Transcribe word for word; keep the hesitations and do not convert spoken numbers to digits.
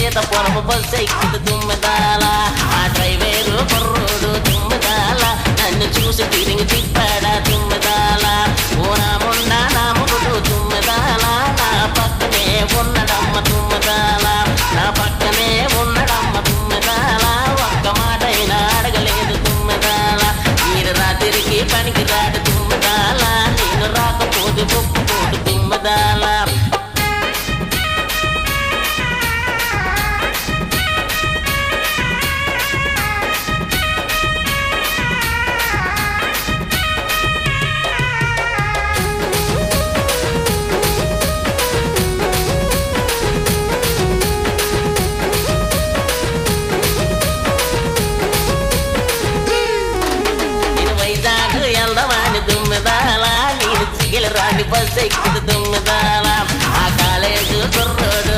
సీత పొలము బస్సు ఎక్కింది తుమ్మెదాల ఆ డ్రైవేరు కుర్రోడు తుమ్మెదాల నన్ను చూసి తిరిగి తిప్పాడా తుమ్మెదాల ఓ నా మొండా నా ముగుడు తుమ్మెదాల నా పక్కనే ఉన్నడమ్మ తుమ్మెదాల నా పక్కనే ఉన్నడమ్మ తుమ్మెదాల ఒక్క మాటైనా అడగలేదు తుమ్మెదాల మీరు రాత్రికి పనికి రాడు తుమ్మెదాల నేను రాకపోతే ఒప్పుకోడు తుమ్మెదాల తుమ్మెదాల నేను చిగిలి రాని బస్సు ఎక్కింది తుమ్మెదాల ఆ కాలేజు కుర్రోడు